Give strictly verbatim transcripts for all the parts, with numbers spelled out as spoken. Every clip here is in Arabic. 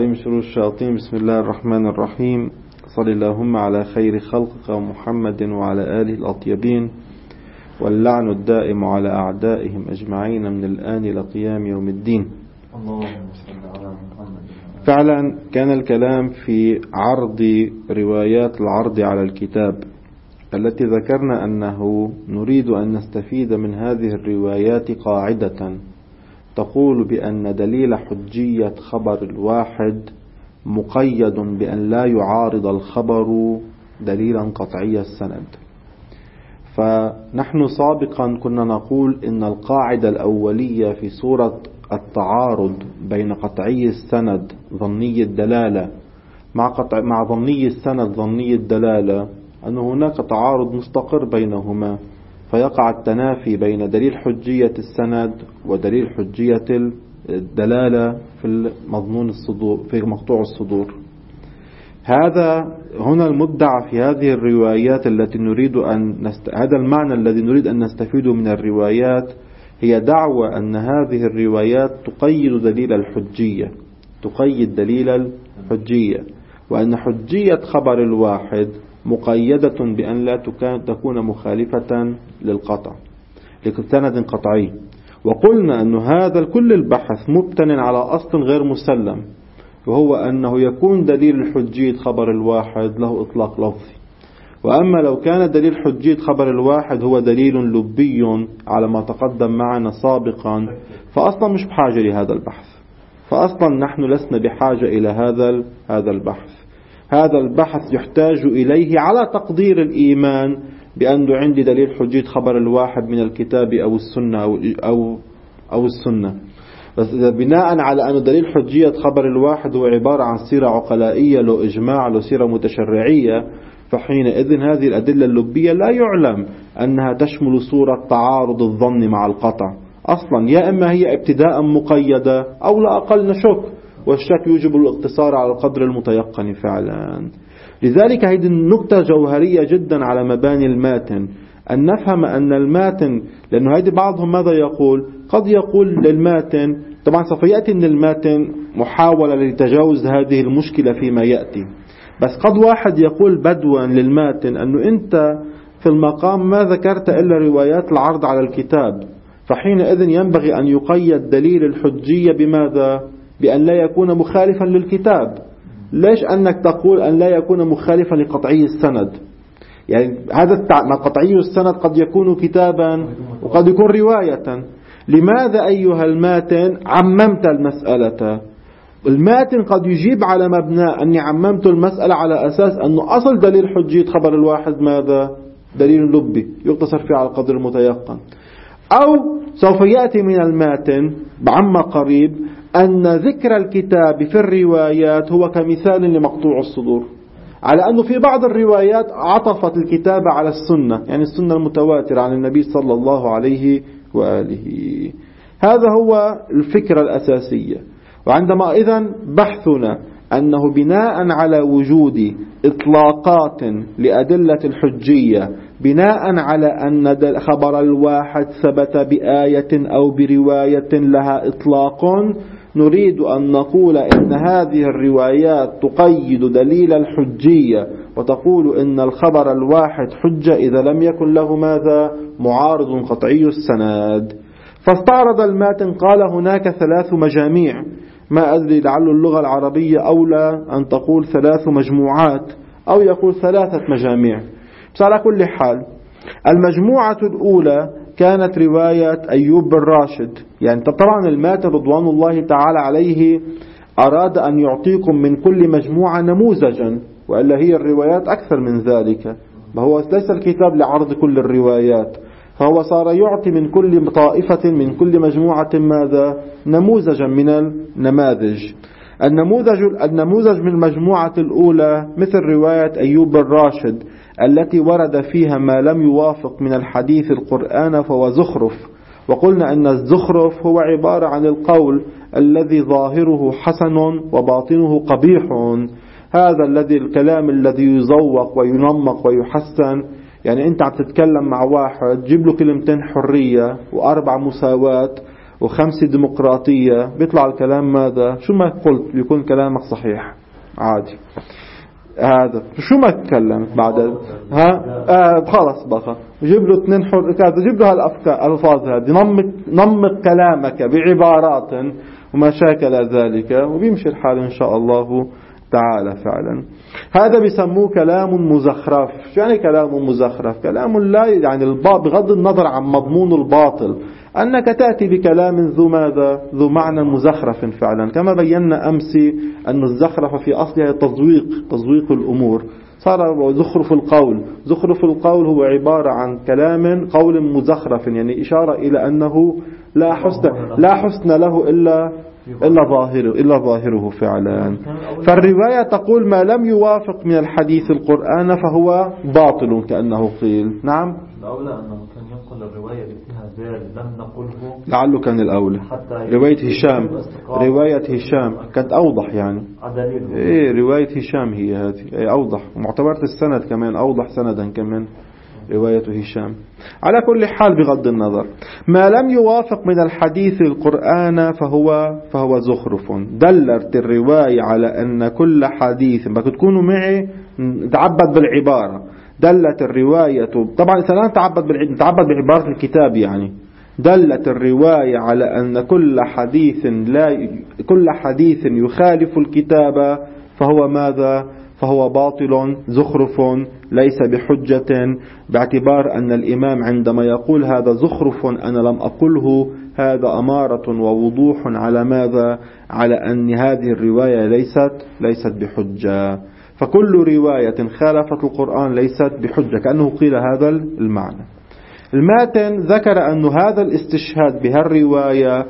عليه من شرور الشياطين. بسم الله الرحمن الرحيم. صل اللهم على خير خلقك محمد وعلى آله الأطيبين، واللعن الدائم على أعدائهم أجمعين من الآن إلى قيام يوم الدين. فعلا كان الكلام في عرض روايات العرض على الكتاب التي ذكرنا أنه نريد أن نستفيد من هذه الروايات قاعدة تقول بأن دليل حجية خبر الواحد مقيد بأن لا يعارض الخبر دليلا قطعي السند. فنحن سابقا كنا نقول إن القاعدة الأولية في سورة التعارض بين قطعي السند ظني الدلالة مع, قطع مع ظني السند ظني الدلالة أن هناك تعارض مستقر بينهما، فيقع التنافي بين دليل حجية السند ودليل حجية الدلالة في مضمون الصدور في مقطوع الصدور. هذا هنا المدعى في هذه الروايات التي نريد أن نست... هذا المعنى الذي نريد أن نستفيده من الروايات هي دعوة أن هذه الروايات تقيد دليل الحجية تقيد دليل الحجية وأن حجية خبر الواحد مقيدة بأن لا تكون مخالفة للقطع لسند قطعي. وقلنا أن هذا كل البحث مبتن على أصل غير مسلم، وهو أنه يكون دليل حجية خبر الواحد له إطلاق لفظي، وأما لو كان دليل حجية خبر الواحد هو دليل لبي على ما تقدم معنا سابقا، فأصلا مش بحاجة لهذا البحث، فأصلا نحن لسنا بحاجة إلى هذا هذا البحث. هذا البحث يحتاج إليه على تقدير الإيمان بأنه عندي دليل حجية خبر الواحد من الكتاب أو السنة أو أو, أو السنة. بس إذا بناء على أن دليل حجية خبر الواحد هو عبارة عن سيرة عقلائية له إجماع له سيرة متشرعية، فحينئذ هذه الأدلة اللبية لا يعلم أنها تشمل صورة تعارض الظن مع القطع أصلا، يا إما هي ابتداء مقيدة أو لا أقل نشك، والشك يوجب الاقتصار على القدر المتيقن فعلا. لذلك هذه النقطة جوهرية جدا على مباني الماتن، أن نفهم أن الماتن، لأنه هذه بعضهم ماذا يقول؟ قد يقول للماتن، طبعا سوف يأتي من الماتن محاولة لتجاوز هذه المشكلة فيما يأتي، بس قد واحد يقول بدوا للماتن أنه أنت في المقام ما ذكرت إلا روايات العرض على الكتاب، فحينئذ ينبغي أن يقيد دليل الحجية بماذا؟ بأن لا يكون مخالفا للكتاب. ليش أنك تقول أن لا يكون مخالفا لقطعي السند؟ يعني هذا ما قطعي السند قد يكون كتابا وقد يكون رواية. لماذا أيها الماتن عممت المسألة؟ الماتن قد يجيب على مبنى أني عممت المسألة على أساس أنه أصل دليل حجية خبر الواحد ماذا؟ دليل لبي يقتصر فيه على القدر المتيقن. أو سوف يأتي من الماتن بعما قريب أن ذكر الكتاب في الروايات هو كمثال لمقطوع الصدور، على أنه في بعض الروايات عطفت الكتاب على السنة، يعني السنة المتواترة عن النبي صلى الله عليه وآله. هذا هو الفكرة الأساسية. وعندما إذن بحثنا أنه بناء على وجود إطلاقات لأدلة الحجية، بناء على أن خبر الواحد ثبت بآية أو برواية لها إطلاق، نريد أن نقول إن هذه الروايات تقيد دليل الحجية وتقول إن الخبر الواحد حجة إذا لم يكن له ماذا؟ معارض قطعي السند. فاستعرض الماتن قال هناك ثلاث مجاميع، ما أدري لعل اللغة العربية أولى أن تقول ثلاث مجموعات أو يقول ثلاثة مجاميع، بس على كل حال المجموعة الأولى كانت رواية أيوب بن راشد. يعني طبعا الماتن رضوان الله تعالى عليه أراد أن يعطيكم من كل مجموعة نموذجا، وإلا هي الروايات أكثر من ذلك، فهو ليس الكتاب لعرض كل الروايات، فهو صار يعطي من كل طائفة من كل مجموعة ماذا؟ نموذجا من النماذج. النموذج النموذج من المجموعة الأولى مثل رواية أيوب بن راشد التي ورد فيها ما لم يوافق من الحديث القرآن فهو زخرف، وقلنا أن الزخرف هو عبارة عن القول الذي ظاهره حسن وباطنه قبيح، هذا الذي الكلام الذي يزوق وينمق ويحسن. يعني أنت عم تتكلم مع واحد جيب له كلمتين حرية وأربع مساواة وخمسة ديمقراطية، بيطلع الكلام ماذا؟ شو ما قلت بيكون كلامك صحيح عادي. هذا شو ما تكلمت بعد ها آه خلاص بقى جيب له اثنين حر كذا، جيب له هالافكار الالفاظ هذه، نمق نمق كلامك بعبارات وما شاكل ذلك، وبيمشي الحال ان شاء الله تعالى. فعلا هذا بيسموه كلام مزخرف. شو يعني كلام مزخرف؟ كلام لا يعني بغض النظر عن مضمون الباطل، أنك تأتي بكلام ذو ماذا؟ ذو معنى مزخرف. فعلا كما بينا أمس أن الزخرف في أصلها تزويق، تزويق الأمور، صار زخرف القول. زخرف القول هو عبارة عن كلام قول مزخرف، يعني إشارة إلى أنه لا حسن لا حسن له إلا إلا ظاهره إلا ظاهره فعلا. فالرواية تقول ما لم يوافق من الحديث القرآن فهو باطل كأنه قيل. نعم الأولى أنه كان ينقل الرواية فيها زال لم نقله، لعله كان الأولى. رواية هشام رواية هشام كانت أوضح يعني. إيه رواية هشام هي هذه إيه أوضح، معتبرة السند كمان أوضح سندا كمان رواية هشام. على كل حال بغض النظر ما لم يوافق من الحديث القرآن فهو فهو زخرف. دلت الرواية على أن كل حديث بدكم تكونوا معي تعبد بالعبارة. دلت الرواية طبعا إذا تعبد تعبد بعبارة الكتاب يعني. دلت الرواية على أن كل حديث لا كل حديث يخالف الكتاب فهو ماذا؟ فهو باطل زخرف ليس بحجة، باعتبار أن الإمام عندما يقول هذا زخرف أنا لم أقله، هذا أمارة ووضوح على ماذا؟ على أن هذه الرواية ليست ليست بحجة. فكل رواية خالفت القرآن ليست بحجة، كأنه قيل هذا المعنى. الماتن ذكر أن هذا الاستشهاد بهالرواية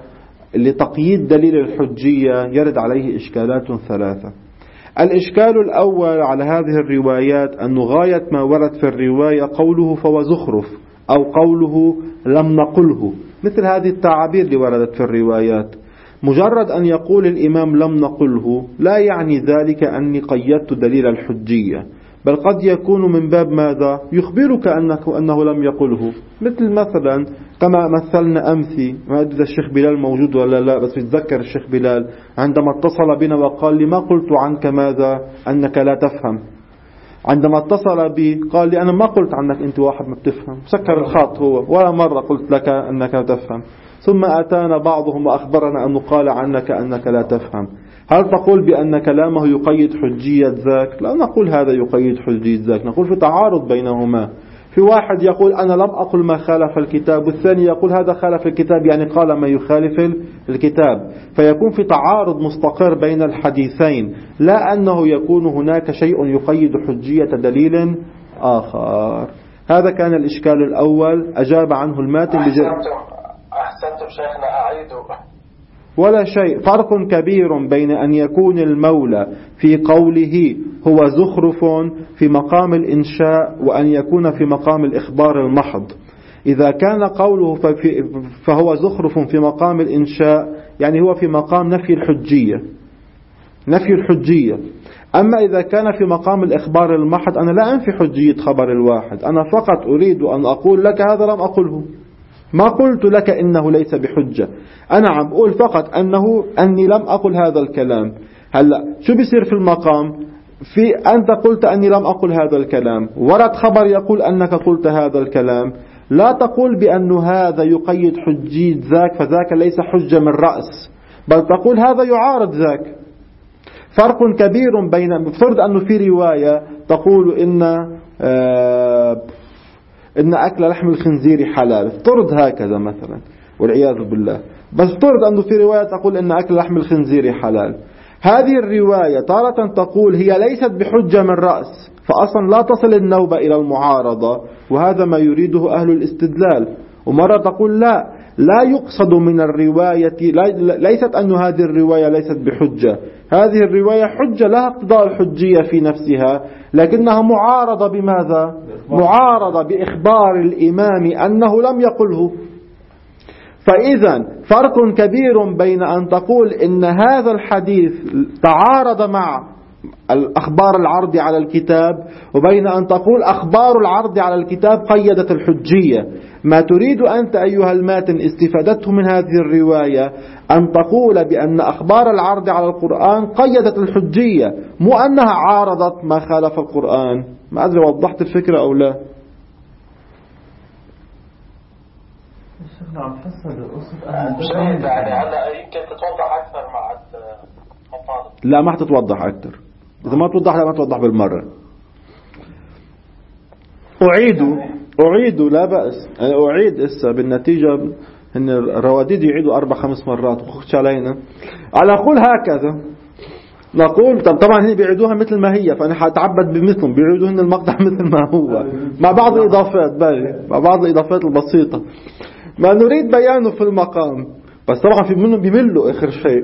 لتقييد دليل الحجية يرد عليه إشكالات ثلاثة. الإشكال الأول على هذه الروايات أن غاية ما ورد في الرواية قوله فهو زخرف أو قوله لم نقله، مثل هذه التعابير اللي وردت في الروايات. مجرد أن يقول الإمام لم نقله لا يعني ذلك أني قيدت دليل الحجية، بل قد يكون من باب ماذا؟ يخبرك أنه, أنه لم يقله. مثل مثلا كما مثلنا أمثي، ما أدري الشيخ بلال موجود ولا لا، بس بتذكر الشيخ بلال عندما اتصل بنا وقال لي ما قلت عنك ماذا؟ أنك لا تفهم. عندما اتصل بي قال لي أنا ما قلت عنك أنت واحد ما بتفهم، سكر الخط هو، ولا مرة قلت لك أنك لا تفهم. ثم أتانا بعضهم وأخبرنا أنه قال عنك أنك لا تفهم. هل تقول بأن كلامه يقيد حجية ذاك؟ لا نقول هذا يقيد حجية ذاك، نقول في تعارض بينهما. في واحد يقول أنا لم أقل ما خالف الكتاب، والثاني يقول هذا خالف الكتاب يعني قال ما يخالف الكتاب، فيكون في تعارض مستقر بين الحديثين، لا أنه يكون هناك شيء يقيد حجية دليل آخر. هذا كان الإشكال الأول، أجاب عنه الماتن بجد. أحسنتم شيخنا أعيدوا. ولا شيء. فرق كبير بين أن يكون المولى في قوله هو زخرف في مقام الإنشاء وأن يكون في مقام الإخبار المحض. إذا كان قوله فهو زخرف في مقام الإنشاء يعني هو في مقام نفي الحجية، نفي الحجية. أما إذا كان في مقام الإخبار المحض أنا لا أنفي حجية خبر الواحد، أنا فقط أريد أن أقول لك هذا لم أقله، ما قلت لك إنه ليس بحجة، أنا عم أقول فقط أنه أني لم أقل هذا الكلام. هلأ شو بيصير في المقام؟ في أنت قلت أني لم أقل هذا الكلام، ورد خبر يقول أنك قلت هذا الكلام، لا تقول بأن هذا يقيد حجية ذاك فذاك ليس حجة من رأس، بل تقول هذا يعارض ذاك. فرق كبير بين، افترض أنه في رواية تقول إن آه إن أكل لحم الخنزير حلال، افترض هكذا مثلا والعياذ بالله، بس افترض أنه في رواية تقول إن أكل لحم الخنزير حلال. هذه الرواية تارة تقول هي ليست بحجة من رأس، فأصلا لا تصل النوبة إلى المعارضة، وهذا ما يريده أهل الاستدلال. ومرة تقول لا لا يقصد من الرواية، ليست أن هذه الرواية ليست بحجة، هذه الرواية حجة لها اقتضاء الحجية في نفسها، لكنها معارضة بماذا؟ معارضة بإخبار الإمام أنه لم يقله. فإذا فرق كبير بين أن تقول إن هذا الحديث تعارض مع الأخبار العرض على الكتاب وبين أن تقول أخبار العرض على الكتاب قيدت الحجية. ما تريد أنت أيها الماتن استفادته من هذه الرواية أن تقول بأن أخبار العرض على القرآن قيدت الحجية، مو أنها عارضت ما خالف القرآن. ما أدري وضحت الفكرة أو لا. شيخنا عم حس جيد، يعني هلا يمكن تتوضح أكثر مع المطالب. لا ما حتتوضح أكثر، إذا ما توضح لا ما توضح بالمرة. أعيد أعيد لا بأس، أنا أعيد إسا بالنتيجة إن الرواديد يعيدوا أربع خمس مرات وخش علينا. على أقول هكذا نقول طبعا هن بيعيدوها مثل ما هي، فأنا حأتعبد بمثلهم بيعيدوهن المقطع مثل ما هو مع بعض الإضافات بالي مع بعض الإضافات البسيطة ما نريد بيانه في المقام، بس طبعا في منهم بيملوا آخر شيء.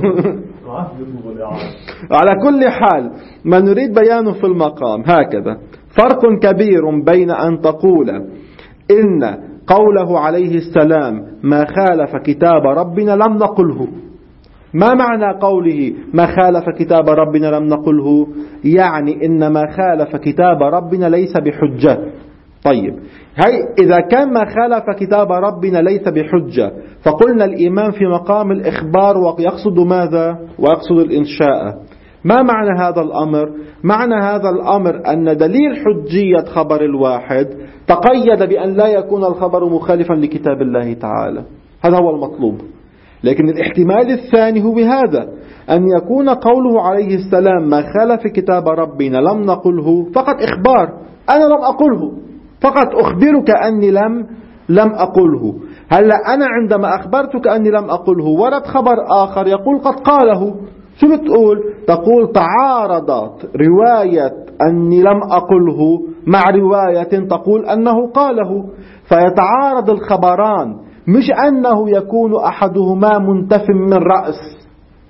على كل حال ما نريد بيانه في المقام هكذا. فرق كبير بين أن تقول إن قوله عليه السلام ما خالف كتاب ربنا لم نقله. ما معنى قوله ما خالف كتاب ربنا لم نقله؟ يعني إن ما خالف كتاب ربنا ليس بحجة. طيب هي إذا كان ما خالف كتاب ربنا ليس بحجة، فقلنا الإمام في مقام الإخبار ويقصد ماذا؟ ويقصد الإنشاء. ما معنى هذا الأمر؟ معنى هذا الأمر أن دليل حجية خبر الواحد تقيد بأن لا يكون الخبر مخالفا لكتاب الله تعالى، هذا هو المطلوب. لكن الاحتمال الثاني هو بهذا أن يكون قوله عليه السلام ما خالف كتاب ربنا لم نقله فقط إخبار، أنا لم أقله، فقط أخبرك أني لم لم أقله. هلا أنا عندما أخبرتك أني لم أقله ورد خبر آخر يقول قد قاله، شو بتقول؟ تقول تعارضت رواية أني لم أقله مع رواية تقول أنه قاله، فيتعارض الخبران، مش أنه يكون أحدهما منتف من رأس.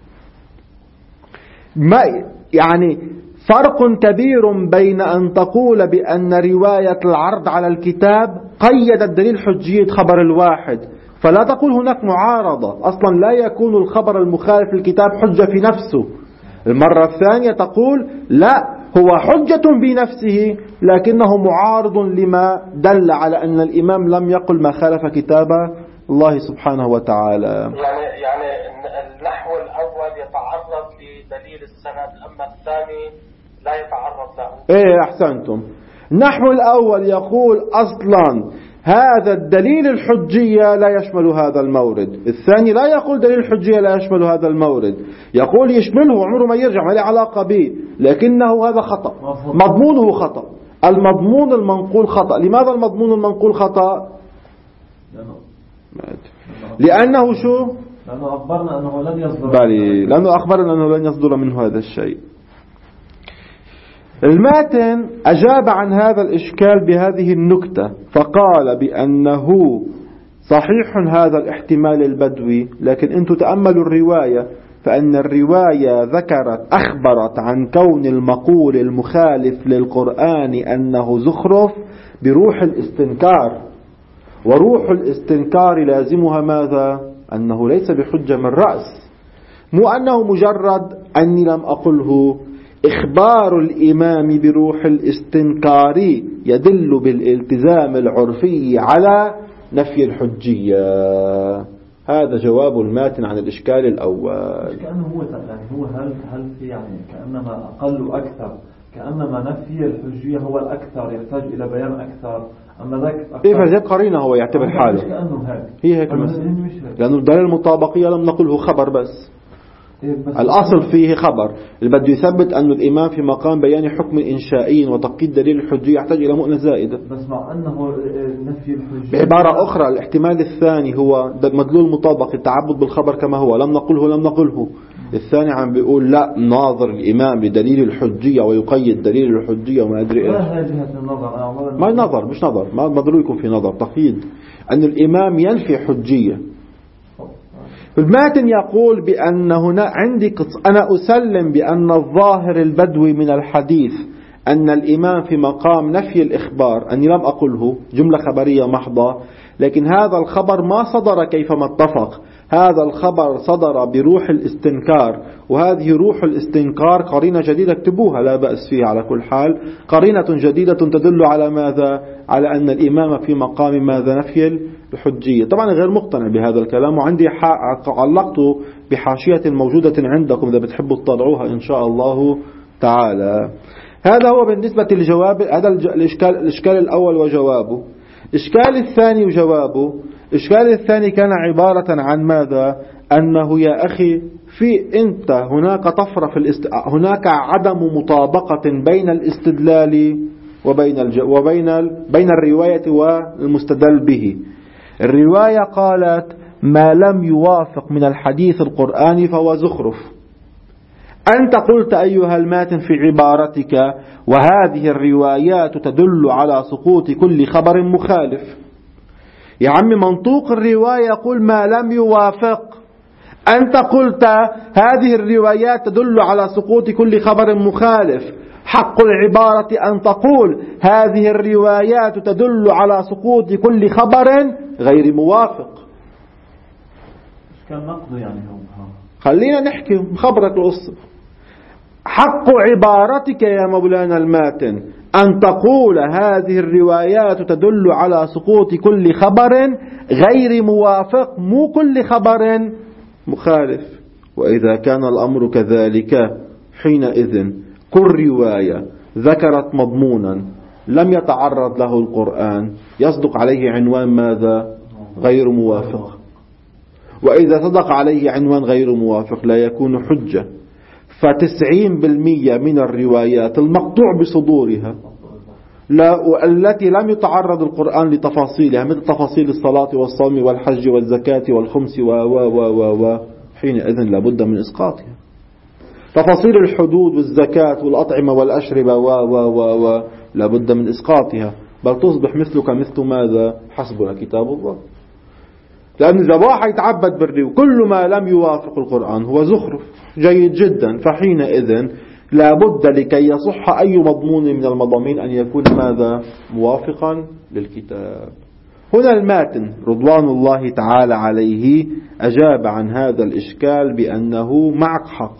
ما يعني فرق كبير بين أن تقول بأن رواية العرض على الكتاب قيدت دليل حجية خبر الواحد، فلا تقول هناك معارضة، أصلا لا يكون الخبر المخالف للكتاب حجة في نفسه. المرة الثانية تقول لا هو حجة بنفسه لكنه معارض لما دل على أن الإمام لم يقل ما خالف كتاب الله سبحانه وتعالى. يعني يعني النحو الأول يتعرض لدليل السند، أما الثاني لا يتعرض له. إيه أحسنتم. النحو الأول يقول أصلا هذا الدليل الحجية لا يشمل هذا المورد، الثاني لا يقول دليل الحجية لا يشمل هذا المورد، يقول يشمله عمره ما يرجع ما له علاقة به، لكنه هذا خطأ، مضمونه خطأ، المضمون المنقول خطأ. لماذا المضمون المنقول خطأ؟ لأنه شو؟ لأنه أخبرنا أنه لن يصدر بلي لأنه أخبرنا أنه لن يصدر منه هذا الشيء. الماتن أجاب عن هذا الإشكال بهذه النكتة فقال بأنه صحيح هذا الاحتمال البدوي، لكن أنتم تأملوا الرواية، فأن الرواية ذكرت أخبرت عن كون المقول المخالف للقرآن أنه زخرف بروح الاستنكار، وروح الاستنكار لازمها ماذا؟ أنه ليس بحجة من رأس، مو أنه مجرد أني لم أقله. إخبار الإمام بروح الاستنكار يدل بالالتزام العرفي على نفي الحجية. هذا جواب الماتن عن الإشكال الأول. كأنه هو يعني هو هل هل في يعني كأنما أقل أكثر، كأنما نفي الحجية هو الأكثر يحتاج إلى بيان أكثر، أما ذاك إيه فذلك قرينة هو يعتبر حاله كأنه هيك. هي هيك المسألة، لأنه الدليل المطابقية لم نقله خبر بس. الأصل فيه خبر اللي بده يثبت أن الإمام في مقام بيان حكم إنشائي وتقييد دليل الحجية يحتاج إلى مؤنة زائدة. بس مع أنه نفي الحجية بعبارة أخرى الاحتمال الثاني هو مدلول مطابق التعبد بالخبر كما هو، لم نقله لم نقله. الثاني عم بيقول لا ناظر الإمام لدليل الحجية ويقيد دليل الحجية وما أدري إيش. ما نظر مش نظر، ما مدلول يكون في نظر تقييد أن الإمام ينفي حجية. الماتن يقول بأن هنا عندي قص... أنا أسلم بأن الظاهر البدوي من الحديث أن الإمام في مقام نفي الإخبار أني لم أقله، جملة خبرية محضة، لكن هذا الخبر ما صدر كيفما اتفق، هذا الخبر صدر بروح الاستنكار، وهذه روح الاستنكار قرينة جديدة اكتبوها لا بأس فيها على كل حال، قرينة جديدة تدل على ماذا؟ على أن الإمام في مقام ماذا؟ نفي الحجية. طبعا غير مقتنع بهذا الكلام، وعندي علقته بحاشية موجودة عندكم إذا بتحبوا تطلعوها إن شاء الله تعالى. هذا هو بالنسبة للجواب. هذا الإشكال, الإشكال الأول وجوابه. الإشكال الثاني وجوابه. الإشكال الثاني كان عبارة عن ماذا؟ أنه يا أخي في أنت هناك طفرة في الاست... هناك عدم مطابقة بين الاستدلال وبين الج... وبين ال... بين الرواية والمستدل به. الرواية قالت ما لم يوافق من الحديث القرآني فهو زخرف. أنت قلت أيها الماتن في عبارتك وهذه الروايات تدل على سقوط كل خبر مخالف. يا عم منطوق الرواية يقول ما لم يوافق. أنت قلت هذه الروايات تدل على سقوط كل خبر مخالف. حق العبارة أن تقول هذه الروايات تدل على سقوط كل خبر غير موافق. كان نقض يعني هم. خلينا نحكي خبرك القصة. حق عبارتك يا مولانا الماتن أن تقول هذه الروايات تدل على سقوط كل خبر غير موافق، مو كل خبر مخالف. وإذا كان الأمر كذلك حينئذ كل رواية ذكرت مضمونا لم يتعرض له القرآن يصدق عليه عنوان ماذا؟ غير موافق. وإذا صدق عليه عنوان غير موافق لا يكون حجة. فتسعين بالمئة من الروايات المقطوع بصدورها لا التي لم يتعرض القرآن لتفاصيلها مثل تفاصيل الصلاة والصوم والحج والزكاة والخمس و و و و حينئذ لابد من إسقاطها. تفاصيل الحدود والزكاة والأطعمة والأشربة و و و و لابد من إسقاطها، بل تصبح مثلك مثل ماذا؟ حسبنا كتاب الله. لأن إذا واحد يتعبد بالري وكل ما لم يوافق القرآن هو زخرف جيد جدا، فحينئذ لابد لكي يصح أي مضمون من المضامين أن يكون ماذا؟ موافقا للكتاب. هنا الماتن رضوان الله تعالى عليه أجاب عن هذا الإشكال بأنه معك حق.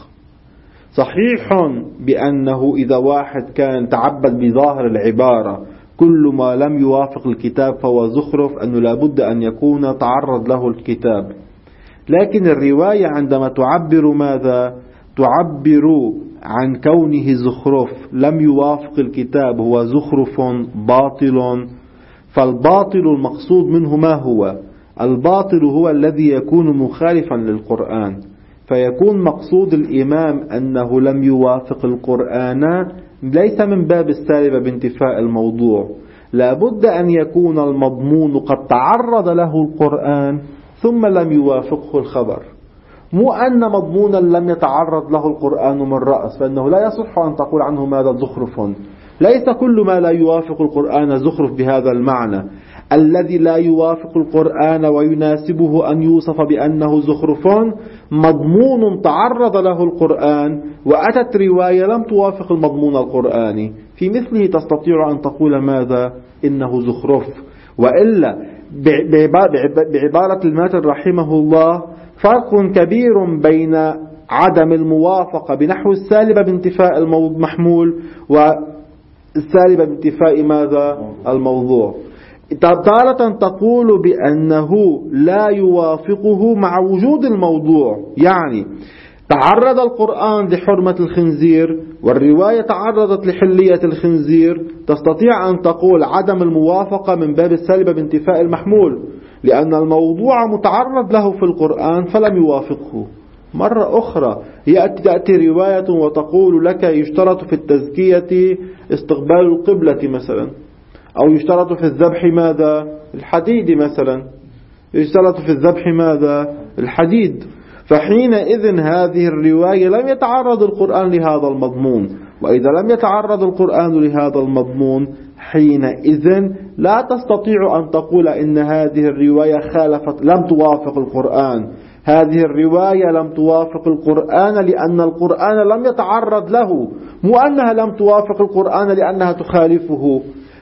صحيح بأنه إذا واحد كان تعبد بظاهر العبارة كل ما لم يوافق الكتاب فهو زخرف، أنه لابد أن يكون تعرض له الكتاب. لكن الرواية عندما تعبر ماذا؟ تعبر عن كونه زخرف لم يوافق الكتاب هو زخرف باطل. فالباطل المقصود منه ما هو؟ الباطل هو الذي يكون مخالفا للقرآن، فيكون مقصود الإمام أنه لم يوافق القرآن ليس من باب السالبة بانتفاء الموضوع، لابد أن يكون المضمون قد تعرض له القرآن ثم لم يوافقه الخبر، مو أن مضمونا لم يتعرض له القرآن من رأس، فإنه لا يصح أن تقول عنه ماذا؟ زخرف. ليس كل ما لا يوافق القرآن زخرف بهذا المعنى. الذي لا يوافق القرآن ويناسبه أن يوصف بأنه زخرف مضمون تعرض له القرآن وأتت رواية لم توافق المضمون القرآني، في مثله تستطيع أن تقول ماذا؟ إنه زخرف. وإلا بعبارة الماتن رحمه الله فرق كبير بين عدم الموافقة بنحو السالبة بانتفاء المحمول والسالبة بانتفاء ماذا؟ الموضوع. تارة تقول بأنه لا يوافقه مع وجود الموضوع، يعني تعرض القرآن لحرمة الخنزير والرواية تعرضت لحلية الخنزير، تستطيع أن تقول عدم الموافقة من باب السالبة بانتفاء المحمول، لأن الموضوع متعرض له في القرآن فلم يوافقه. مرة أخرى يأتي تأتي رواية وتقول لك يشترط في التزكية استقبال القبلة مثلا، أو يشترط في الذبح ماذا؟ الحديد مثلا، يشترط في الذبح ماذا؟ الحديد. فحينئذ هذه الرواية لم يتعرض القرآن لهذا المضمون، وإذا لم يتعرض القرآن لهذا المضمون حينئذ لا تستطيع أن تقول إن هذه الرواية خالفت لم توافق القرآن. هذه الرواية لم توافق القرآن لأن القرآن لم يتعرض له، مو أنها لم توافق القرآن لأنها تخالفه.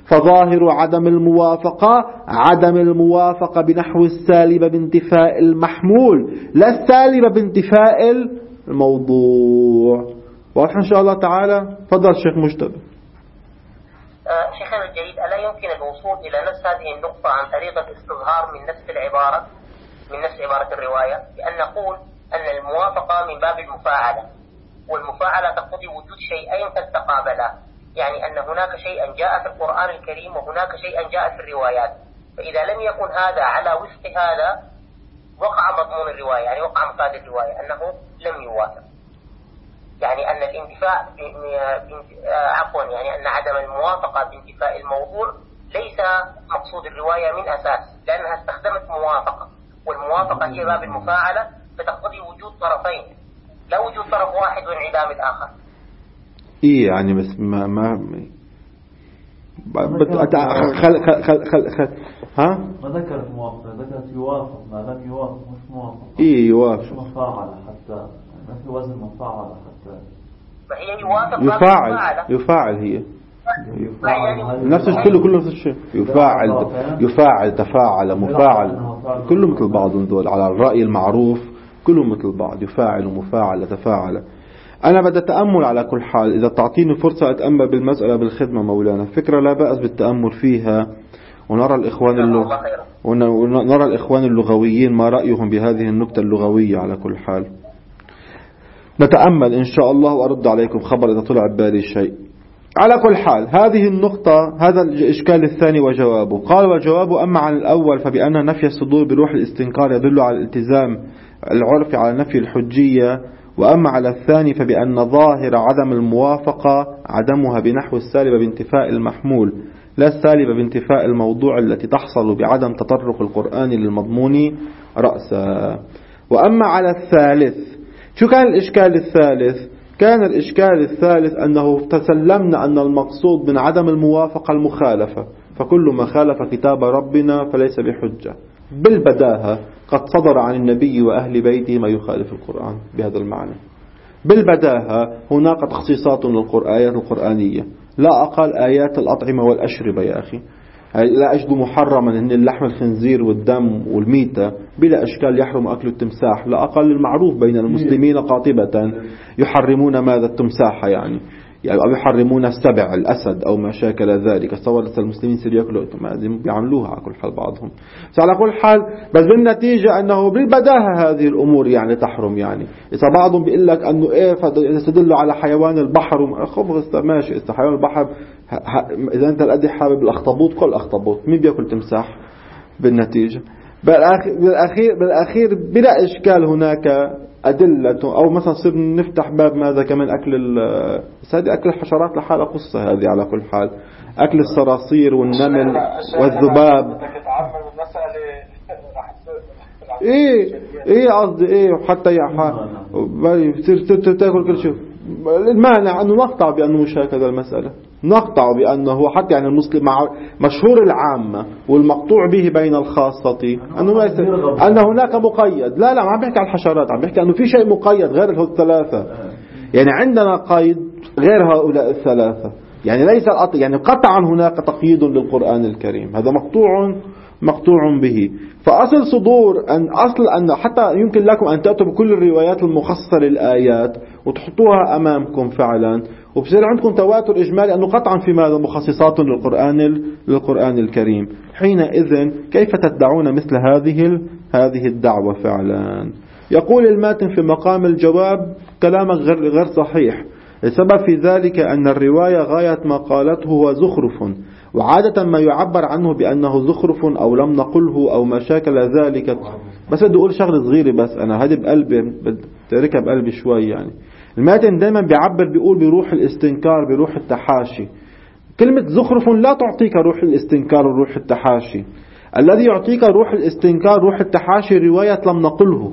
فظاهر عدم الموافقة عدم الموافقة بنحو السالبة بانتفاء المحمول لا السالبة بانتفاء الموضوع. واضح إن شاء الله تعالى. تفضل شيخ مجتبى. آه شيخنا الجليل، ألا يمكن الوصول إلى نفس هذه النقطة عن طريق الاستظهار من نفس العبارة من نفس عبارة الرواية؟ بأن نقول أن الموافقة من باب المفاعلة، والمفاعلة تقتضي وجود شيئين قد تقابلا، يعني أن هناك شيئا جاء في القرآن الكريم وهناك شيئا جاء في الروايات، فإذا لم يكن هذا على وفق هذا وقع مضمون الرواية، يعني وقع مفاد الرواية أنه لم يوافق، يعني أن الانتفاء عفوا يعني أن عدم الموافقة بانتفاء الموضوع ليس مقصود الرواية من أساس، لأنها استخدمت موافقة، والموافقة هي باب المفاعلة فتقتضي وجود طرفين، لا وجود طرف واحد وانعدام الآخر. إيه يعني بس ما ما بت... خل خل خل خل خل ها ما ذكرت موافقة، ذكرت يوافق، ما لم يوافق مش موافق. إيه يوافق مفاعلة حتى ما في وزن مفاعلة حتى. فهي يوافق يفاعل يفاعل هي يفاعل نفس الشيء كله كله نفس الشيء. يفاعل يفاعل تفاعل مفاعل كله مثل بعض دول على الرأي المعروف، كله مثل بعض. يفاعل ومفاعل تفاعل. أنا بدي تأمل على كل حال. إذا تعطيني فرصة أتأمل بالمسألة بالخدمة مولانا، فكرة لا بأس بالتأمل فيها، ونرى الإخوان اللغ... ونرى الإخوان اللغويين ما رأيهم بهذه النكتة اللغوية. على كل حال نتأمل إن شاء الله وأرد عليكم خبر إذا طلع ببالي شيء. على كل حال هذه النقطة، هذا الإشكال الثاني وجوابه. قال وجوابه أما عن الأول فبأن نفي الصدور بروح الاستنكار يدل على الالتزام العرفي على نفي الحجية، وأما على الثاني فبأن ظاهر عدم الموافقة عدمها بنحو السالبة بانتفاء المحمول لا السالبة بانتفاء الموضوع التي تحصل بعدم تطرق القرآن للمضمون رأسا. وأما على الثالث، شو كان الإشكال الثالث؟ كان الإشكال الثالث أنه تسلمنا أن المقصود من عدم الموافقة المخالفة، فكل ما خالف كتاب ربنا فليس بحجة. بالبداهة قد صدر عن النبي وأهل بيته ما يخالف القرآن بهذا المعنى. بالبداهة هناك تخصيصات للآيات القرآنية، لا أقل آيات الأطعمة والأشربة يا أخي، لا أجد محرما أن اللحم الخنزير والدم والميتة بلا أشكال يحرم أكل التمساح، لا أقل المعروف بين المسلمين قاطبة يحرمون ماذا التمساح يعني يعني أو يحرمون السبع الأسد أو ما شاكل ذلك. صورت المسلمين سير يأكلوا بيعملوها على كل حال بعضهم. على كل حال بس بالنتيجة أنه بالبداهة هذه الأمور يعني تحرم. يعني إذا بعضهم بيقول لك أنه إيه يستدلوا على حيوان البحر خبز ماشي، إذا حيوان البحر إذا أنت الأدي حابب الأخطبوط كل أخطبوط، مين بيأكل تمساح بالنتيجة؟ بالأخير بالأخير بلا إشكال هناك أدلة، أو مثلا صير نفتح باب ماذا كمان أكل هذه أكل الحشرات لحالة قصة هذه. على كل حال أكل الصراصير والنمل والذباب. إيه إيه قصدي إيه حتى يصير تأكل كل شيء. المانع أنه نقطع بأنه مش هكذا المسألة، نقطع بأنه حتى يعني المسلم مع مشهور العامة والمقطوع به بين الخاصة أنه ما أن هناك مقيد. لا لا ما عم بحكي عن الحشرات، عم بحكي أنه في شيء مقيد غير الثلاثة. يعني عندنا قيد غير هؤلاء الثلاثة، يعني ليس يعني قطعا هناك تقييد للقرآن الكريم، هذا مقطوع مقطوع به. فأصل صدور أن أصل أن حتى يمكن لكم أن تأتوا بكل الروايات المخصصة للآيات وتحطوها أمامكم فعلا، وبصير عندكم تواتر إجمالي أنه قطعا في ماذا مخصصات للقرآن للقرآن الكريم. حينئذ كيف تدعون مثل هذه هذه الدعوة فعلا؟ يقول الماتن في مقام الجواب كلامك غير غير صحيح. السبب في ذلك أن الرواية غاية ما قالته هو زخرف، وعادة ما يعبر عنه بأنه زخرف أو لم نقله أو ما شاكل ذلك. بس بدي أقول شغلة صغيرة، بس أنا هذه بقلبي بتركب بقلبي شوي. يعني الماتن دائما بيعبر بيقول بروح الاستنكار بروح التحاشي. كلمة زخرف لا تعطيك روح الاستنكار وروح التحاشي. الذي يعطيك روح الاستنكار روح التحاشي رواية لم نقله،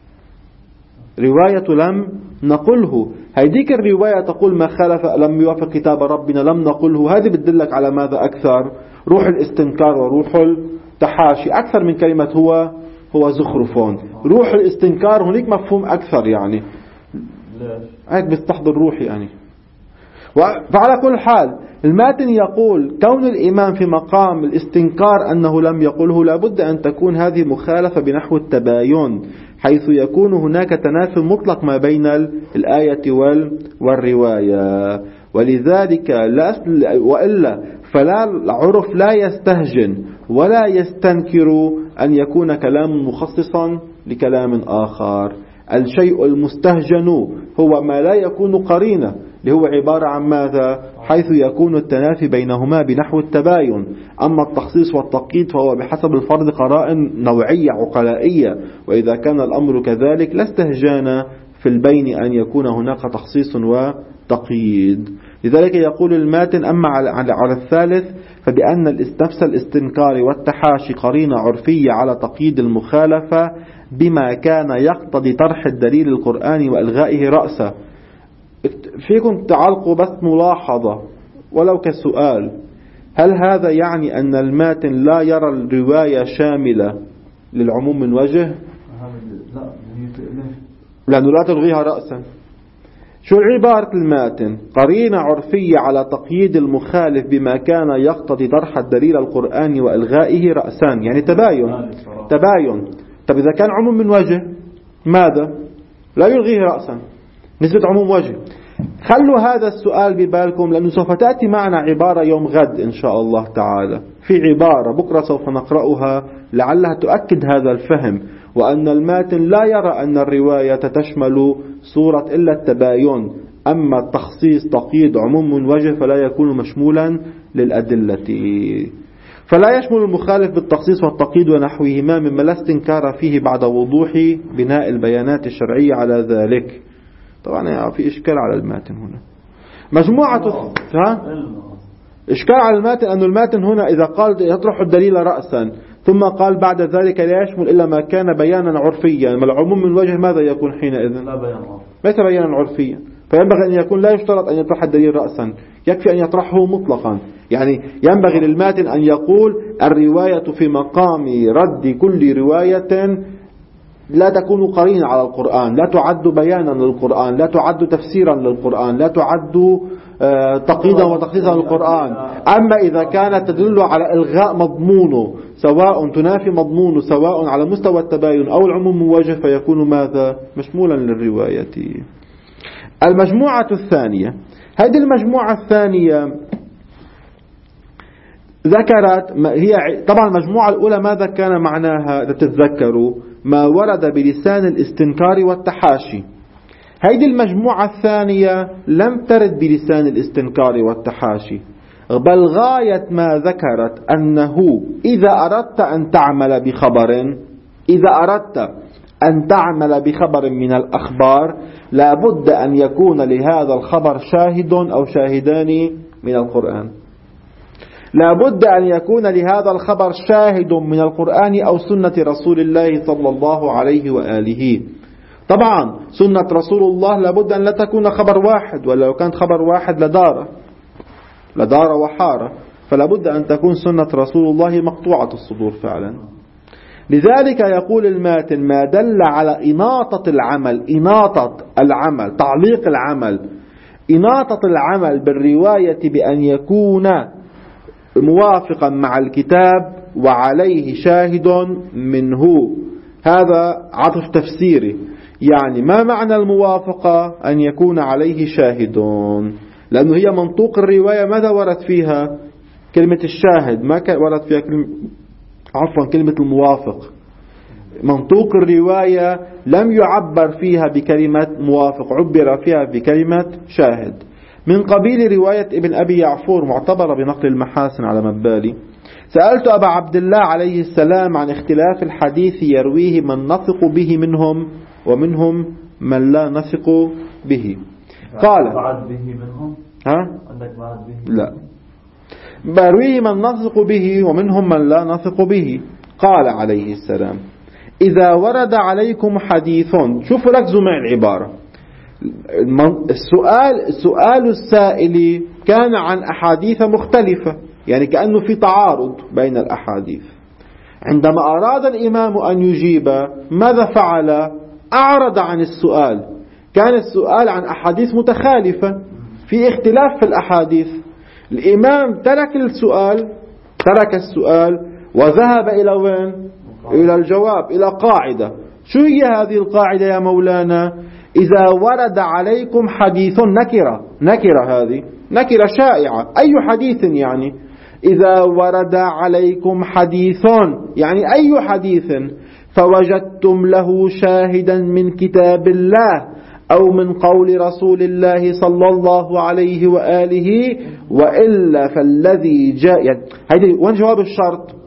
رواية لم نقله. هيديك الرواية تقول ما خالف لم يوافق كتاب ربنا لم نقله، هذه بتدلك على ماذا أكثر؟ روح الاستنكار وروح التحاشي أكثر من كلمة هو هو زخرفون. روح الاستنكار هناك مفهوم أكثر، يعني هيك بستحضر روحي يعني. فعلى كل حال الماتن يقول كون الإمام في مقام الاستنكار أنه لم يقله لابد أن تكون هذه مخالفة بنحو التباين، حيث يكون هناك تنافي مطلق ما بين الآية والرواية. ولذلك لا وإلا فلا العرف لا يستهجن ولا يستنكر أن يكون كلام مخصصا لكلام آخر. الشيء المستهجن هو ما لا يكون قرينة، اللي هو عبارة عن ماذا؟ حيث يكون التنافي بينهما بنحو التباين. أما التخصيص والتقييد فهو بحسب الفرض قرائن نوعية عقلائية، وإذا كان الأمر كذلك لا استهجان في البين أن يكون هناك تخصيص وتقييد. لذلك يقول الماتن أما على الثالث فبأن نفس الاستنكار والتحاشي قرينة عرفية على تقييد المخالفة بما كان يقتضي طرح الدليل القرآني وإلغائه رأسه. فيكم تعلقوا بس ملاحظة ولو كسؤال: هل هذا يعني أن الماتن لا يرى الرواية شاملة للعموم من وجه؟ لأنه لا تلغيها رأسا. شو عبارة الماتن؟ قرينة عرفية على تقييد المخالف بما كان يقتضي طرح الدليل القرآني وإلغائه رأسان، يعني تباين. تباين. طب إذا كان عموم من وجه ماذا؟ لا يلغيه رأسا، نسبة عموم وجه. خلوا هذا السؤال ببالكم، لأنه سوف تأتي معنا عبارة يوم غد إن شاء الله تعالى، في عبارة بكرة سوف نقرأها لعلها تؤكد هذا الفهم، وأن الماتن لا يرى أن الرواية تشمل صورة إلا التباين، أما التخصيص تقييد عموم من وجه فلا يكون مشمولا للأدلة، فلا يشمل المخالف بالتخصيص والتقييد ونحوهما مما لا استنكار فيه بعد وضوح بناء البيانات الشرعية على ذلك. طبعا في إشكال على الماتن هنا. مجموعة ها؟ إشكال على الماتن أن الماتن هنا إذا قال يطرح الدليل رأسا ثم قال بعد ذلك لا يشمل إلا ما كان بيانا عرفيا، ما العموم من وجه ماذا يكون حينئذ؟ لا بيان عرفي، ليس بيانا عرفيا. فينبغي أن يكون لا يشترط أن يطرح الدليل رأسا، يكفي أن يطرحه مطلقا. يعني ينبغي للماتن أن يقول الرواية في مقام رد كل رواية لا تكون قرينة على القرآن، لا تعد بيانا للقرآن، لا تعد تفسيرا للقرآن، لا تعد تقييدا وتخصيصا للقرآن. أما إذا كانت تدل على إلغاء مضمونه، سواء تنافي مضمونه سواء على مستوى التباين أو العموم من وجه، فيكون ماذا؟ مشمولا للرواية. المجموعة الثانية، هذه المجموعة الثانية ذكرت، هي طبعا المجموعة الأولى ماذا كان معناها إذا تتذكروا؟ ما ورد بلسان الاستنكار والتحاشي. هذه المجموعة الثانية لم ترد بلسان الاستنكار والتحاشي، بل غاية ما ذكرت أنه إذا أردت أن تعمل بخبر إذا أردت أن تعمل بخبر من الأخبار لابد أن يكون لهذا الخبر شاهد أو شاهدان من القرآن، لابد أن يكون لهذا الخبر شاهد من القرآن أو سنة رسول الله صلى الله عليه وآله. طبعا سنة رسول الله لابد أن لا تكون خبر واحد، ولو كانت خبر واحد لدار لدار وحارة، فلابد أن تكون سنة رسول الله مقطوعة الصدور فعلا. لذلك يقول الماتن ما دل على إناطة العمل إناطة العمل تعليق العمل إناطة العمل بالرواية بأن يكون موافقا مع الكتاب وعليه شاهد منه. هذا عطف تفسيري، يعني ما معنى الموافقة؟ أن يكون عليه شاهد، لأنه هي منطوق الرواية ماذا ورد فيها؟ كلمة الشاهد، ما ورد فيها كلمة عفوا كلمة الموافق. منطوق الرواية لم يعبر فيها بكلمة موافق، عبر فيها بكلمة شاهد، من قبيل رواية ابن أبي يعفور معتبرة بنقل المحاسن على مبالي. سألت أبا عبد الله عليه السلام عن اختلاف الحديث يرويه من نثق به منهم ومنهم من لا نثق به. قال بعد به منهم ها؟ عندك بعد به؟ لا، برويه من نثق به ومنهم من لا نثق به. قال عليه السلام إذا ورد عليكم حديث، شوفوا ركزوا مع العبارة، السؤال سؤال السائل كان عن أحاديث مختلفة، يعني كأنه في تعارض بين الأحاديث. عندما أراد الإمام أن يجيب ماذا فعل؟ أعرض عن السؤال. كان السؤال عن أحاديث متخالفة، في اختلاف في الأحاديث. الإمام ترك السؤال ترك السؤال وذهب إلى وين؟ إلى الجواب، إلى قاعدة. شو هي هذه القاعدة يا مولانا؟ إذا ورد عليكم حديث نكرة نكرة هذه نكرة شائعة، أي حديث يعني؟ إذا ورد عليكم حديث يعني أي حديث فوجدتم له شاهدا من كتاب الله أو من قول رسول الله صلى الله عليه وآله وإلا فالذي جاء. هذه وين جواب الشرط؟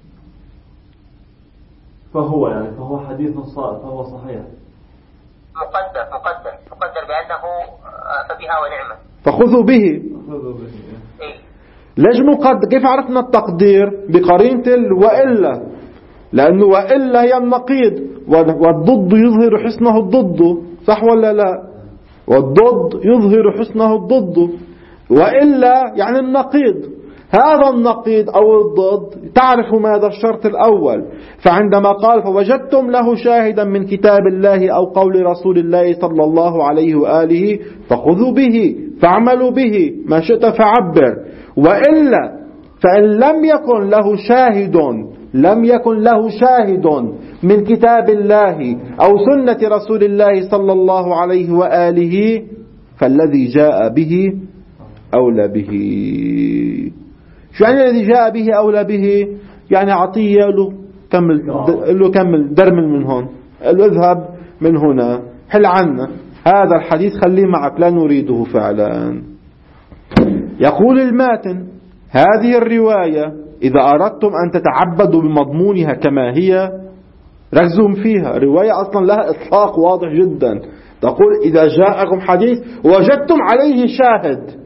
فهو يعني فهو حديث صائب فهو صحيح. مقدر مقدر مقدر بأنه فبها ونعمة. فخذوا به. خذوا به. إيه؟ ليش مقدر؟ كيف عرفنا التقدير؟ بقرينة ال وإلا، لأنه وإلا هي النقيض، والضد يظهر حسنه الضد، صح ولا لا؟ والضد يظهر حسنه الضد، وإلا يعني النقيض. هذا النقيض أو الضد تعرف ماذا الشرط الأول. فعندما قال فوجدتم له شاهدا من كتاب الله أو قول رسول الله صلى الله عليه وآله فخذوا به فاعملوا به ما شئت فعبر. وإلا فإن لم يكن له شاهد لم يكن له شاهد من كتاب الله أو سنة رسول الله صلى الله عليه وآله فالذي جاء به أولى به. شو يعني الذي جاء به أولى به؟ يعني عطيه له كمل له كمل درمل من هون، له اذهب من هنا، حل عنا هذا الحديث خليه معك لا نريده فعلا. يقول الماتن هذه الرواية إذا أردتم أن تتعبدوا بمضمونها كما هي ركزوا فيها. رواية أصلا لها إطلاق واضح جدا، تقول إذا جاءكم حديث وجدتم عليه شاهد.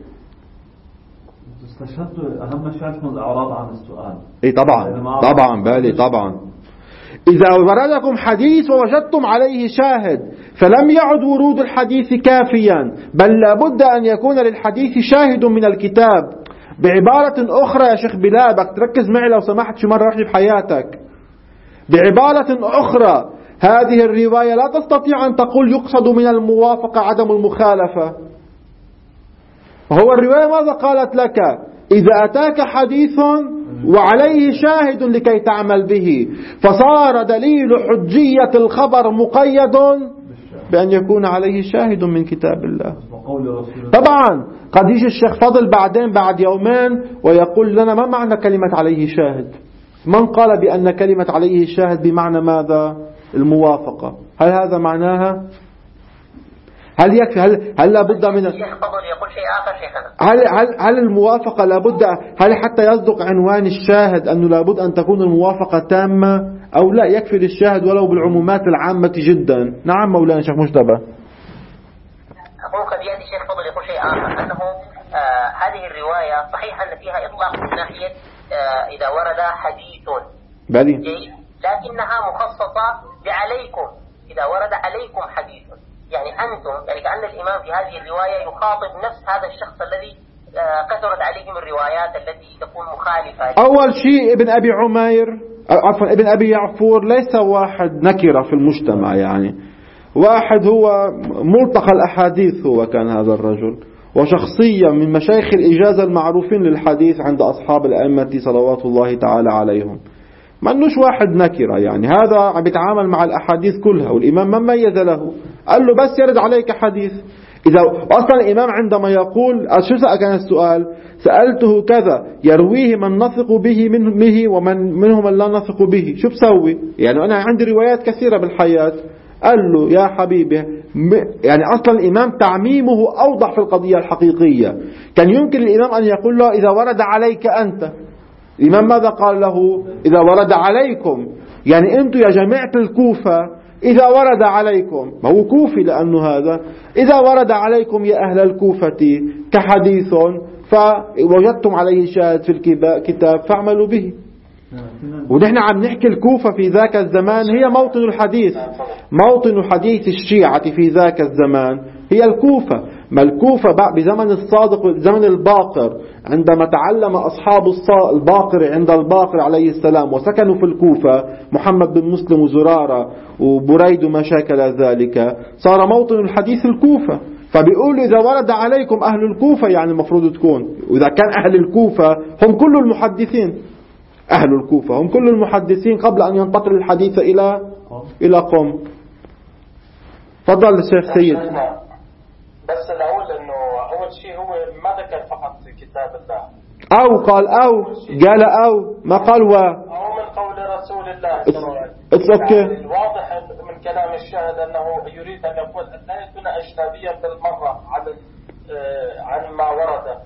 استشهدت أهم شيء من الإعراض عن السؤال. إيه طبعا طبعا بالي طبعا. إذا وردكم حديث ووجدتم عليه شاهد فلم يعد ورود الحديث كافيا، بل لابد أن يكون للحديث شاهد من الكتاب. بعبارة أخرى يا شيخ بلال، بدك تركز معي لو سمحت شي مرة واحدة بحياتك. بعبارة أخرى هذه الرواية لا تستطيع أن تقول يقصد من الموافقة عدم المخالفة. فهو الرواية ماذا قالت لك؟ إذا أتاك حديث وعليه شاهد لكي تعمل به، فصار دليل حجية الخبر مقيد بأن يكون عليه شاهد من كتاب الله. طبعا قد يجي الشيخ فضل بعدين بعد يومين ويقول لنا ما معنى كلمة عليه شاهد؟ من قال بأن كلمة عليه شاهد بمعنى ماذا؟ الموافقة. هل هذا معناها؟ هل يكفي؟ هل هل لابد من الشيخ فضل يقول شيء آخر شيخنا. هل هل هل الموافقة لابد؟ هل حتى يصدق عنوان الشاهد أنه لابد أن تكون الموافقة تامة أو لا يكفي للشاهد ولو بالعمومات العامة جدا؟ نعم مولانا شيخ مجتبى. أقول قد يأتي الشيخ فضل يقول شيء آخر أنه آه هذه الرواية صحيح أن فيها إطلاق من ناحية آه إذا ورد حديث بلي جيد، لكنها مخصصة بعليكم. إذا ورد عليكم حديث يعني أنتم، يعني كأن الإمام في هذه الرواية يخاطب نفس هذا الشخص الذي كثرت عليهم الروايات التي تكون مخالفة. أول شيء ابن أبي عمير عفوا ابن أبي يعفور ليس واحد نكرة في المجتمع، يعني واحد هو ملتقى الأحاديث، هو كان هذا الرجل وشخصية من مشايخ الإجازة المعروفين للحديث عند أصحاب الأئمة صلوات الله تعالى عليهم. ما أنوش واحد نكرة، يعني هذا عم بيتعامل مع الأحاديث كلها، والإمام ما ميز له، قال له بس يرد عليك حديث. إذا أصلا الإمام عندما يقول شو كان السؤال؟ سألته كذا يرويه من نثق به منه ومن منهم من لا نثق به، شو بسوي؟ يعني أنا عندي روايات كثيرة بالحياة. قال له يا حبيبي، يعني أصلا الإمام تعميمه أوضح في القضية الحقيقية. كان يمكن الإمام أن يقول له إذا ورد عليك أنت. الإمام ماذا قال له؟ إذا ورد عليكم، يعني أنتم يا جماعة الكوفة إذا ورد عليكم، ما هو كوفي لأنه هذا، إذا ورد عليكم يا أهل الكوفة كحديث فوجدتم عليه شاهد في الكتاب فاعملوا به. ونحن عم نحكي الكوفة في ذاك الزمان هي موطن الحديث، موطن حديث الشيعة في ذاك الزمان هي الكوفة. ما الكوفة بزمن الصادق والزمن الباقر، عندما تعلم أصحاب الباقر عند الباقر عليه السلام وسكنوا في الكوفة، محمد بن مسلم وزرارة وبريد وما شاكل ذلك، صار موطن الحديث الكوفة. فبيقول إذا ورد عليكم أهل الكوفة يعني المفروض تكون، وإذا كان أهل الكوفة هم كل المحدثين، أهل الكوفة هم كل المحدثين قبل أن ينتقل الحديث إلى إلى قوم. تفضل الشيخ سيد. بس الأول إنه أول شيء هو ما ذكر فقط كتاب الله، أو قال أو قال أو ما قال و أو من قول رسول الله صلى الله عليه وسلم. يعني الواضح من كلام الشاهد أنه يريد أن يقول أن لا يكون أجنبيا بالمرة عن عن ما ورد.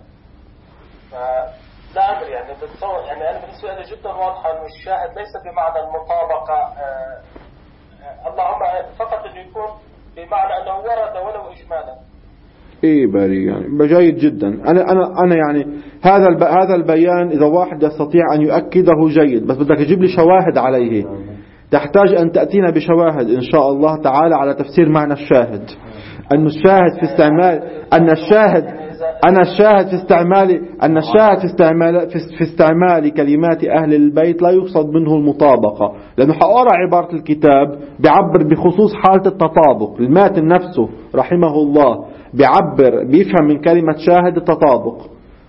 لا أدري يعني بالصور، يعني أنا بالنسبة لي جدا واضحة أن الشاهد ليس بمعنى المطابقة، اللهم فقط أن يكون بمعنى أنه ورد ولو إجمالا. إيه بري يعني جيد جدا. أنا أنا أنا يعني هذا الب... هذا البيان إذا واحد يستطيع أن يؤكده جيد، بس بدك تجيب لي شواهد عليه. تحتاج أن تأتينا بشواهد إن شاء الله تعالى على تفسير معنى الشاهد. أن الشاهد في استعمال أن الشاهد أن الشاهد في استعمال أن الشاهد في استعمال في استعمال كلمات أهل البيت لا يقصد منه المطابقة، لأنه حقرأ عبارة الكتاب بيعبر بخصوص حالة التطابق. الماتن نفسه رحمه الله بيعبر بيفهم من كلمة شاهد التطابق.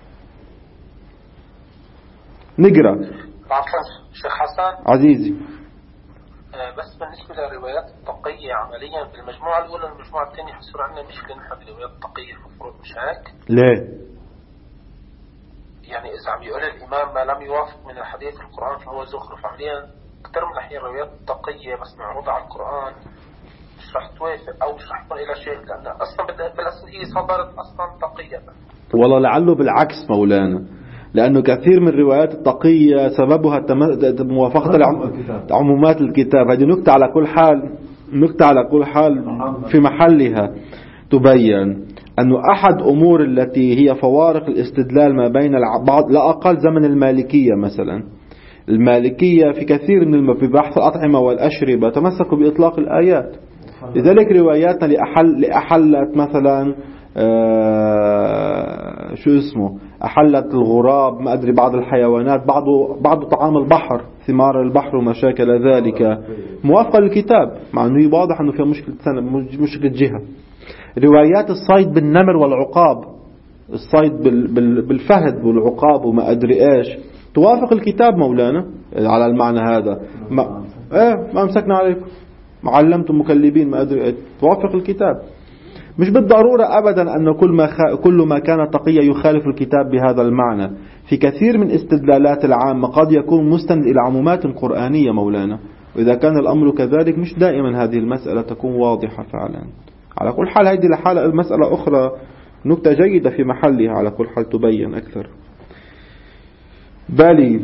نقرأ. عفوا شيخ حسن عزيزي. بس بالنسبة للروايات التقية عمليا بالمجموعة الأولى والمجموعة الثانية حصل عندنا مشكلة نحن بالروايات التقية المفروض مش هيك؟ ليه؟ يعني إذا عم يقول الإمام ما لم يوافق من الحديث في القرآن فهو زخرف. عمليا كثير من الأحيان الروايات التقية بس معروضة على القرآن مش رح توافق أو مش رح تكون إلى شيء، لأن أصلا بالأصل هي صدرت أصلا تقية. والله لعله بالعكس مولانا، لأنه كثير من الروايات التقية سببها موافقة عمومات الكتاب. هذه نكتة على كل حال، نكتة على كل حال في محلها تبين أنه أحد أمور التي هي فوارق الاستدلال ما بين بعض لا أقل زمن المالكية مثلا. المالكية في كثير من في بحث الأطعمة والأشربة تمسكوا بإطلاق الآيات، لذلك رواياتنا لأحل لأحلت مثلا آه شو اسمه أحلت الغراب ما أدري بعض الحيوانات بعض بعض طعام البحر ثمار البحر وما شاكل ذلك موافقة للكتاب، مع أنه واضح أنه فيها مشكلة سنة مشكلة جهة. روايات الصيد بالنمر والعقاب، الصيد بالفهد والعقاب وما أدري إيش توافق الكتاب مولانا على المعنى هذا. ما إيه ما مسكنا عليكم معلمتم مكلبين ما أدري إيش توافق الكتاب. مش بالضرورة أبدا أن كل ما خ... كل ما كان تقيا يخالف الكتاب بهذا المعنى. في كثير من استدلالات العامة قد يكون مستند إلى عمومات قرآنية مولانا، وإذا كان الأمر كذلك مش دائما هذه المسألة تكون واضحة فعلا. على كل حال هذه الحالة المسألة أخرى نكتة جيدة في محلها، على كل حال تبين أكثر. بالي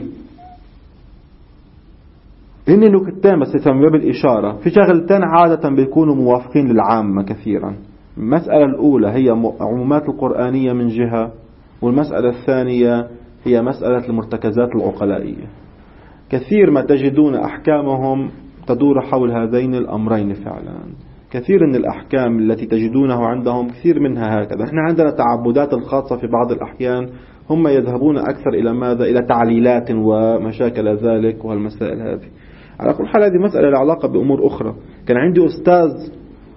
هن نكتتين بس من باب الإشارة في شغلتين عادة بيكونوا موافقين للعامة كثيرا. المسألة الأولى هي عمومات القرآنية من جهة، والمسألة الثانية هي مسألة المرتكزات العقلائية. كثير ما تجدون أحكامهم تدور حول هذين الأمرين فعلا. كثير من الأحكام التي تجدونه عندهم كثير منها هكذا. احنا عندنا تعبدات الخاصة في بعض الأحيان هم يذهبون أكثر إلى ماذا؟ إلى تعليلات ومشاكل ذلك والمسائل هذه. على كل حال هذه مسألة لها علاقة بأمور أخرى. كان عندي أستاذ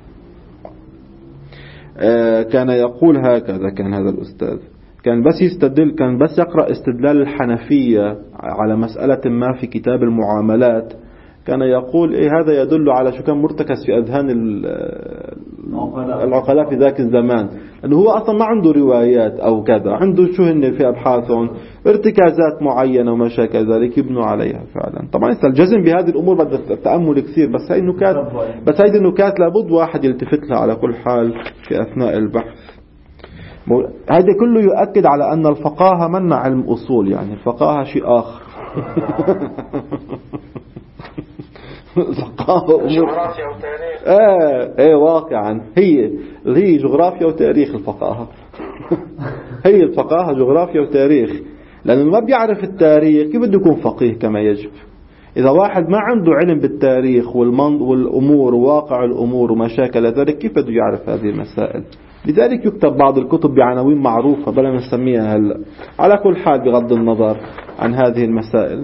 كان يقول هكذا، كان هذا الأستاذ كان بس يستدل كان بس يقرأ استدلال الحنفية على مسألة ما في كتاب المعاملات، كان يقول إيه هذا يدل على شو كان مرتكز في أذهان العقلاء في ذاك الزمان، أنه هو أصلا ما عنده روايات أو كذا، عنده شو هن في أبحاثهم ارتكازات معينة وما شاكل ذلك يبنوا عليها فعلا. طبعا الجزم بهذه الأمور بدأ التأمل كثير، بس هاي النكات بس هاي النكات لابد واحد يلتفت لها على كل حال في أثناء البحث. هذا كله يؤكد على أن الفقاهة من علم أصول، يعني الفقاهة شيء آخر. جغرافيا وتاريخ. ايه ايه واقعا هي هي جغرافيا وتاريخ الفقاهة. هي الفقاهة جغرافيا وتاريخ، لأنه ما بيعرف التاريخ كيف بده يكون فقيه كما يجب. إذا واحد ما عنده علم بالتاريخ والأمور وواقع الأمور ومشاكل ذلك كيف بده يعرف هذه المسائل؟ لذلك يكتب بعض الكتب بعناوين معروفة بلا نسميها هلا. على كل حال بغض النظر عن هذه المسائل،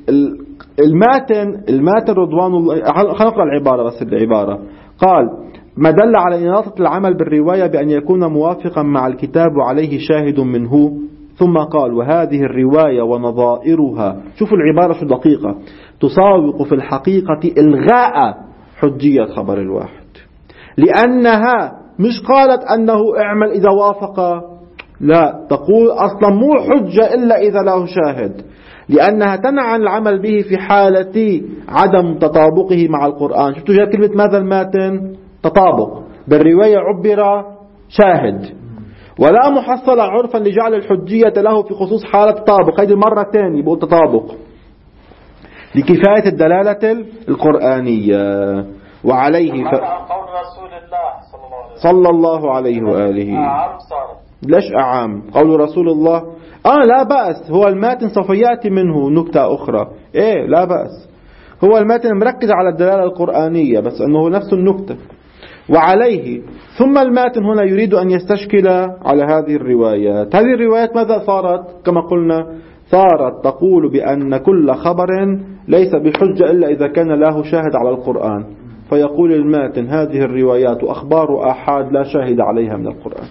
الماتن الماتن رضوان الله، خلينا نقرأ العبارة بس العبارة. قال ما دل على إناطة العمل بالرواية بأن يكون موافقا مع الكتاب وعليه شاهد منه. ثم قال وهذه الرواية ونظائرها، شوفوا العبارة شو دقيقة، تساوق في الحقيقة إلغاء حجية خبر الواحد، لأنها مش قالت أنه اعمل إذا وافق، لا، تقول أصلا مو حجة إلا إذا له شاهد، لأنها تنهى عن العمل به في حالة عدم تطابقه مع القرآن. شفتوا جاء كلمة ماذا الماتن؟ تطابق، بالرواية عبر شاهد، ولا محصل عرفا لجعل الحجية له في خصوص حالة تطابق، هذه المرة الثانية بقول تطابق لكفاية الدلالة القرآنية. وعليه ف... قول رسول الله صلى الله عليه وآله أعام صارت. ليش أعام؟ قول رسول الله آه لا بأس، هو الماتن سوف يأتي منه نكتة أخرى، إيه لا بأس، هو الماتن مركز على الدلالة القرآنية بس أنه نفس النكتة. وعليه ثم الماتن هنا يريد أن يستشكل على هذه الروايات. هذه الروايات ماذا صارت؟ كما قلنا صارت تقول بأن كل خبر ليس بحجة إلا إذا كان له شاهد على القرآن، فيقول الماتن هذه الروايات أخبار آحاد لا شاهد عليها من القرآن،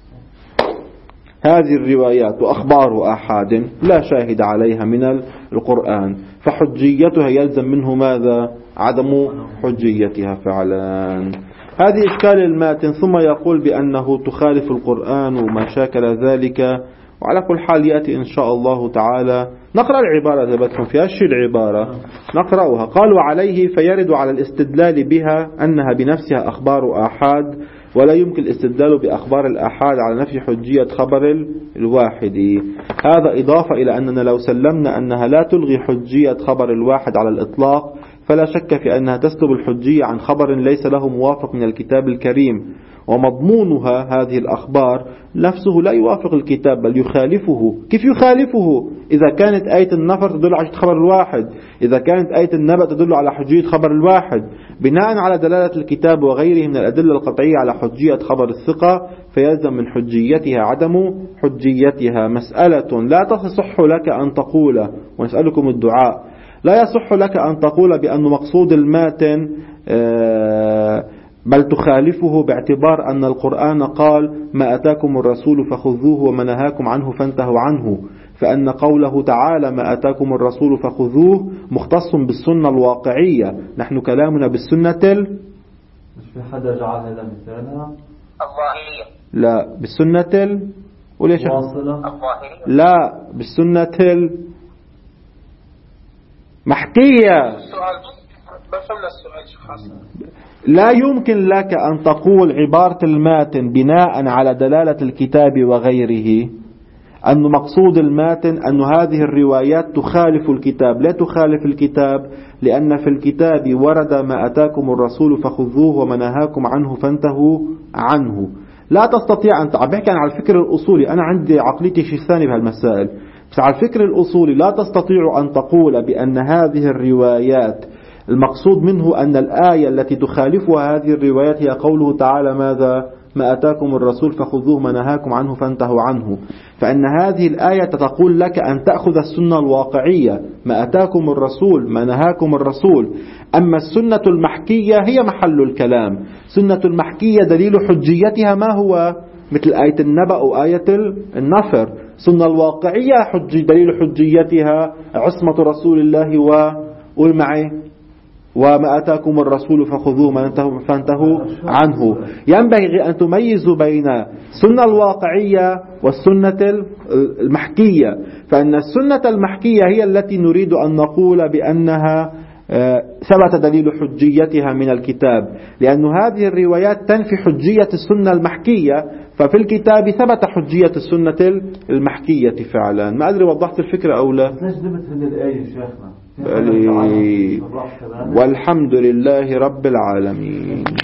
هذه الروايات أخبار آحاد لا شاهد عليها من القرآن، فحجيتها يلزم منه ماذا؟ عدم حجيتها فعلا. هذه إشكال الماتن. ثم يقول بأنه تخالف القرآن وما شاكل ذلك. وعلى كل حال يأتي إن شاء الله تعالى نقرأ العبارة إذا بدكم فيها الشيء العبارة نقرأها. قال وعليه فيرد على الاستدلال بها أنها بنفسها أخبار آحاد، ولا يمكن الاستدلال بأخبار الآحاد على نفي حجية خبر الواحد. هذا إضافة إلى أننا لو سلمنا أنها لا تلغي حجية خبر الواحد على الإطلاق، فلا شك في أنها تسلب الحجية عن خبر ليس له موافق من الكتاب الكريم، ومضمونها هذه الأخبار نفسه لا يوافق الكتاب بل يخالفه. كيف يخالفه؟ إذا كانت آية النفر تدل على خبر الواحد، إذا كانت آية النبأ تدل على حجية خبر الواحد، بناء على دلالة الكتاب وغيره من الأدلة القطعية على حجية خبر الثقة، فيلزم من حجيتها عدم حجيتها. مسألة لا تصح لك أن تقول، ونسألكم الدعاء، لا يصح لك أن تقول بأن مقصود الماتن بل تخالفه باعتبار أن القرآن قال ما أتاكم الرسول فخذوه وما نهاكم عنه فانتهوا عنه، فأن قوله تعالى ما أتاكم الرسول فخذوه مختص بالسنة الواقعية. نحن كلامنا بالسنة ال... مش في حدا جعل هذا مثالها الظاهرية، لا بالسنة ال... وليش الظاهرية، لا بالسنة ال... محكية. السؤال ما فهمنا السؤال شو حاصل. لا يمكن لك أن تقول عبارة الماتن بناء على دلالة الكتاب وغيره أن مقصود الماتن أن هذه الروايات تخالف الكتاب. لا تخالف الكتاب، لأن في الكتاب ورد ما أتاكم الرسول فخذوه وما نهاكم عنه فانتهوا عنه. لا تستطيع أن تعبك على الفكر الأصولي، أنا عندي عقليتي شيء ثاني بهالمسائل، بس على الفكر الأصولي لا تستطيع أن تقول بأن هذه الروايات المقصود منه أن الآية التي تخالفها هذه الروايات هي قوله تعالى ماذا؟ ما أتاكم الرسول فخذوه ما نهاكم عنه فانتهوا عنه. فإن هذه الآية تقول لك أن تأخذ السنة الواقعية، ما أتاكم الرسول ما نهاكم الرسول. أما السنة المحكية هي محل الكلام. سنة المحكية دليل حجيتها ما هو؟ مثل آية النبأ وآية النفر. سنة الواقعية حج دليل حجيتها عصمة رسول الله و قول معي وما أتاكم الرسول فخذوه ما فانتهوا عنه. ينبغي أن تميزوا بين السنة الواقعية والسنة المحكية. فإن السنة المحكية هي التي نريد أن نقول بأنها ثبت دليل حجيتها من الكتاب، لأن هذه الروايات تنفي حجية السنة المحكية، ففي الكتاب ثبت حجية السنة المحكية فعلا. ما أدري وضحت الفكرة أو لا؟ ليش جبت من الآية شيخنا؟ والحمد لله رب العالمين.